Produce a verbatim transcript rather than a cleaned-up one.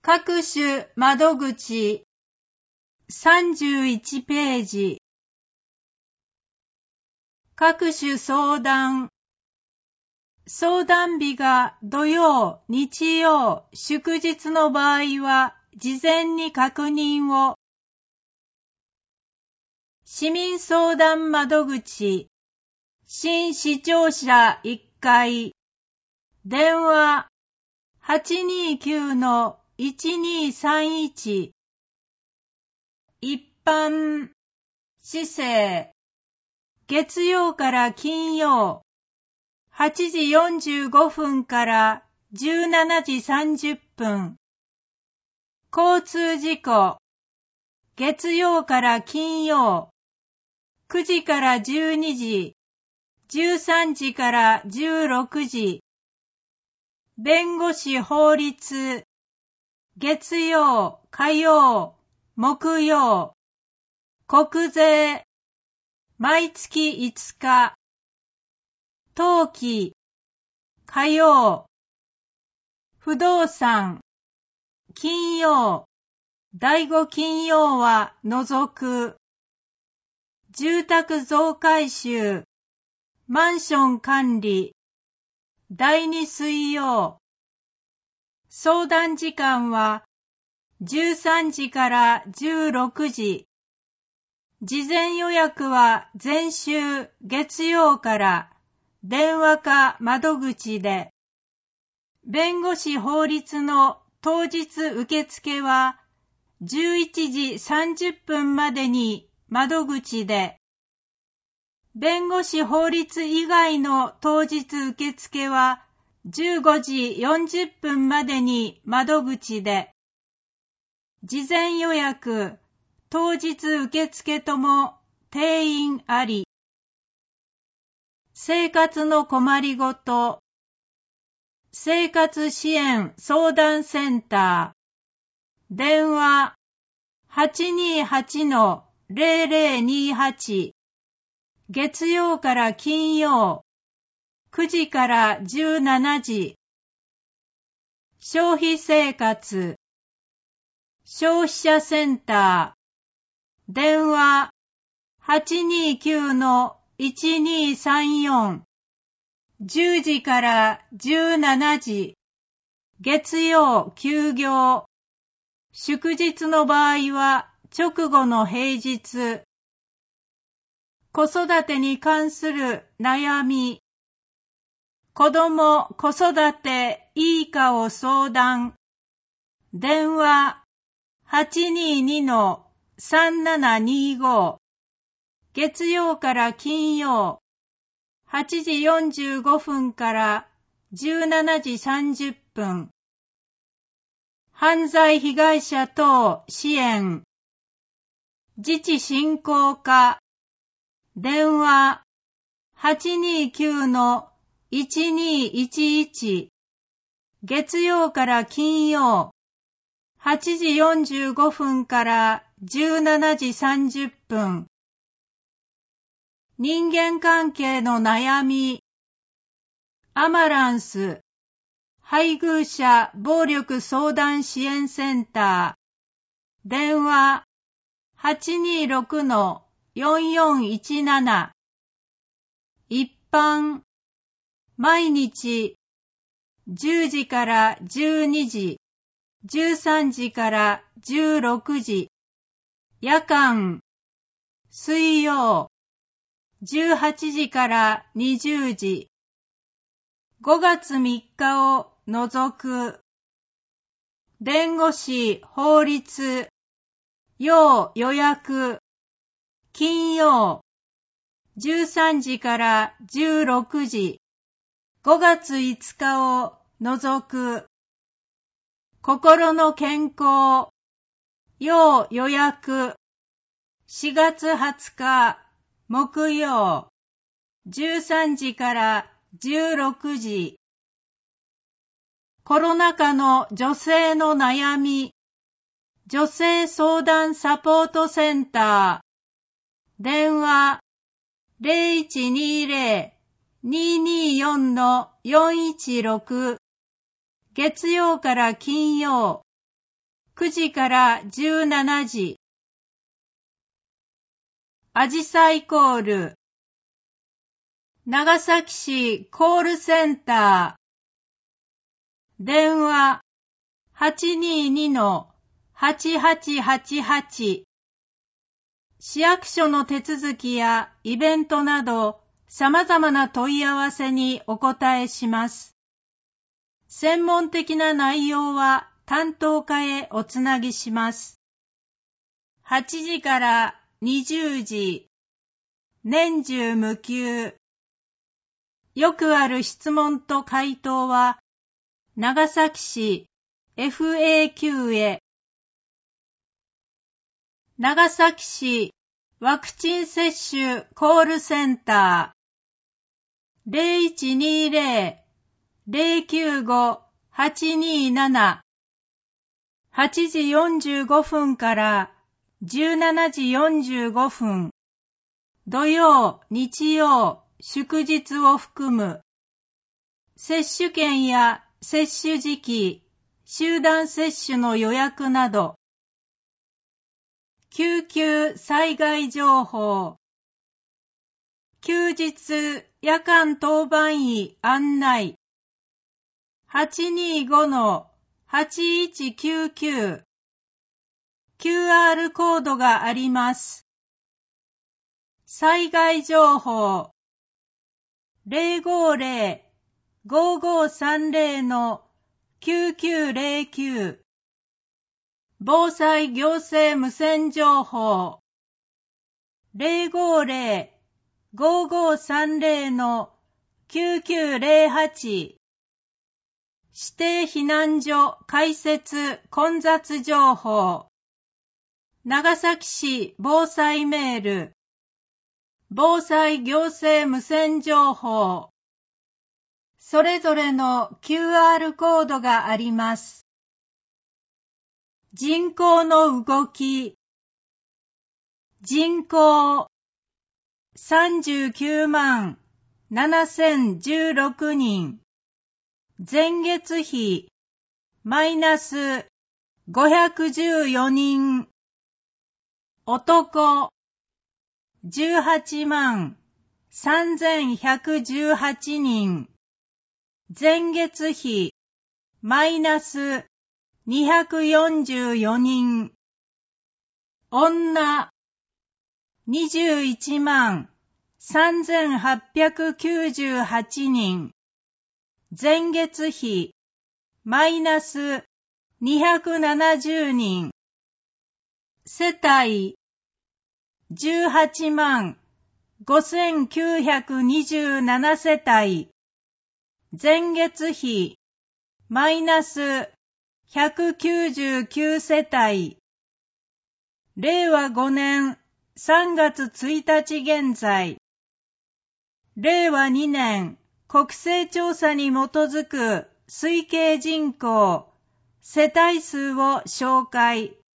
各種窓口さんじゅういちページ。各種相談。相談日が土曜、日曜、祝日の場合は事前に確認を。市民相談窓口新市庁舎いっかい電話 はちにーきゅうのいちにーさんいち 一般市政月曜から金曜はちじよんじゅうごふんからじゅうしちじさんじゅっぷん交通事故月曜から金曜くじからじゅうにじじゅうさんじからじゅうろくじ弁護士法律月曜、火曜、木曜国税毎月いつか登記火曜不動産金曜だいご金曜は除く住宅増改修マンション管理だいに水曜相談時間はじゅうさんじからじゅうろくじ事前予約は前週月曜から電話か窓口で弁護士法律の当日受付はじゅういちじさんじゅっぷんまでに窓口で弁護士法律以外の当日受付はじゅうごじよんじゅっぷんまでに窓口で事前予約当日受付とも定員あり生活の困りごと生活支援相談センター電話 はちにーはちのゼロゼロにはち 月曜から金曜くじからじゅうしちじ消費生活消費者センター電話 はちにーきゅうのいちにーさんよん じゅうじからじゅうしちじ月曜休業祝日の場合は直後の平日子育てに関する悩み子ども子育ていいかを相談電話 はちにーにのさんななにーご 月曜から金曜はちじよんじゅうごふんからじゅうしちじさんじゅっぷん犯罪被害者等支援自治振興課電話 はちにーきゅうのいちにーいちいち 月曜から金曜はちじよんじゅうごふんからじゅうしちじさんじゅっぷん人間関係の悩みアマランス配偶者暴力相談支援センター電話 はちにーろくのよんよんいちなな 一般毎日じゅうじからじゅうにじじゅうさんじからじゅうろくじ夜間水曜じゅうはちじからにじゅうじごがつみっかを除く弁護士法律要予約金曜じゅうさんじからじゅうろくじごがついつかを除く心の健康要予約しがつはつか木曜じゅうさんじからじゅうろくじコロナ禍の女性の悩み女性相談サポートセンター電話 ゼロいちにゼロ にーにーよんのよんいちろく 月曜から金曜くじからじゅうしちじ。あじさいコール。長崎市コールセンター。電話 はちにーにのはちはちはちはち。市役所の手続きやイベントなど様々な問い合わせにお答えします。専門的な内容は担当課へおつなぎします。はちじからにじゅうじ。年中無休。よくある質問と回答は長崎市 エフエーキュー へ。長崎市ワクチン接種コールセンター ゼロいちにーゼロ ゼロきゅうご はちにーなな。はちじよんじゅうごふんからじゅうしちじよんじゅうごふん。土曜、日曜、祝日を含む。接種券や接種時期、集団接種の予約など。救急災害情報。休日夜間当番医案内。はちにーごのはちいちきゅうきゅう。キューアール コードがあります。災害情報。ゼロごゼロ ごごさんゼロのきゅうきゅうゼロきゅう。防災行政無線情報。ゼロごゼロ ごごさんゼロのきゅうきゅうゼロはち。指定避難所開設混雑情報。長崎市防災メール。防災行政無線情報。それぞれの キューアール コードがあります。人口の動き。人口さんじゅうきゅうまんななせんじゅうろくにん。前月比マイナスごひゃくじゅうよにん。男じゅうはちまんさんぜんひゃくじゅうはちにん。前月比マイナスにひゃくよんじゅうよにん。女にじゅういちまんさんぜんはっぴゃくきゅうじゅうはちにん。前月比マイナスにひゃくななじゅうにん。世帯じゅうはちまんごせんきゅうひゃくにじゅうなな世帯。前月比マイナスひゃくきゅうじゅうきゅう世帯。れいわごねんさんがつついたち現在。れいわにねん国勢調査に基づく推計人口、世帯数を紹介。